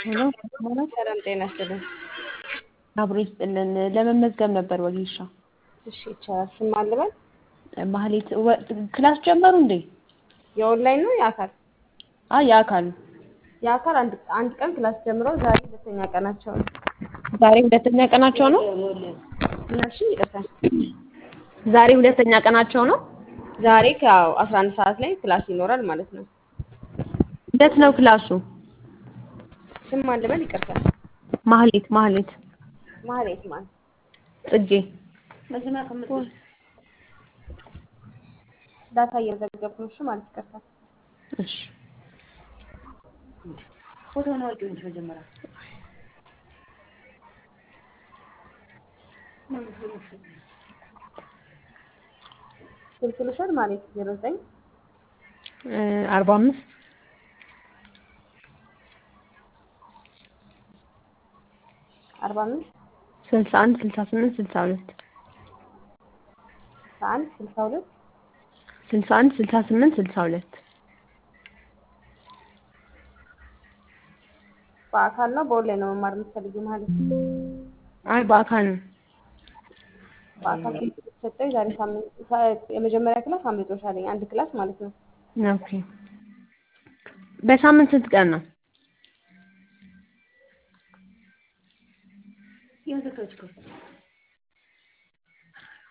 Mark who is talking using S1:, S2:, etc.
S1: ሄሎ ማለት
S2: ሰላም ጤና ይስጥልኝ።
S1: አብሮ ይስጥልን። ለመመዝገብ ነበር ወጌሻ።
S2: እሺ ይቻላል። ስም ማን ልበል?
S1: ማህሌት ክላስ ጀመሩ እንዴ?
S2: የኦንላይን ነው የአካል?
S1: አይ የአካል
S2: የአካል አንድ ቀን ክላስ ጀምረው ዛሬ ሁለተኛ ቀናቸው ነው።
S1: ዛሬ ሁለተኛ ቀናቸው ነው።
S2: እሺ ይቅርታ።
S1: ዛሬ ሁለተኛ ቀናቸው ነው።
S2: ዛሬ ከያው 11 ሰዓት ላይ ክላስ ይኖራል ማለት ነው።
S1: የት ነው ክላሱ?
S2: ስም ማን ልበል? ይቅርታ።
S1: ማህሌት
S2: ማህሌት ማን?
S1: ጽጌ
S2: ዳታ እየዘገብኩ ነው። እሺ ማለት ይቅርታ።
S1: እሺ
S3: ፎቶ ነው አውጪው እንጂ መጀመሪያ
S2: ስልክ ልውሰድ ማለት 09
S1: 45
S2: 45
S1: 61 68 62
S2: 1 62
S1: 61 68 62
S2: በአካል ነው በኦንላይን ነው መማር የምትፈልጊው ማለት ነው?
S1: አይ በአካል ነው።
S2: በአካል ሰጠኝ ዛሬ ሳምንት የመጀመሪያ ክላስ አምልጦሻል። አንድ ክላስ ማለት ነው።
S1: ኦኬ። በሳምንት ስንት ቀን ነው?
S3: የምትከፍቺው